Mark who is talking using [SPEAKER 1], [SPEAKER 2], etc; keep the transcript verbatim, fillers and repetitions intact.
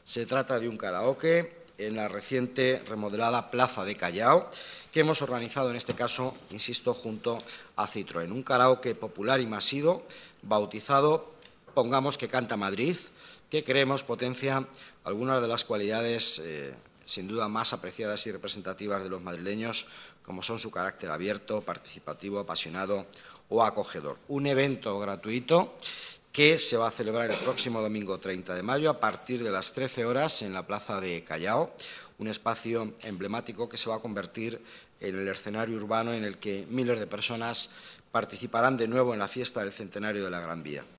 [SPEAKER 1] Se trata de un karaoke en la reciente remodelada Plaza de Callao, que hemos organizado en este caso, insisto, junto a Citroën. Un karaoke popular y masivo, bautizado Pongamos que canta Madrid, que creemos potencia algunas de las cualidades eh, sin duda más apreciadas y representativas de los madrileños, como son su carácter abierto, participativo, apasionado o acogedor. Un evento gratuito que se va a celebrar el próximo domingo treinta de mayo a partir de las trece horas en la Plaza de Callao, un espacio emblemático que se va a convertir en el escenario urbano en el que miles de personas participarán de nuevo en la fiesta del centenario de la Gran Vía.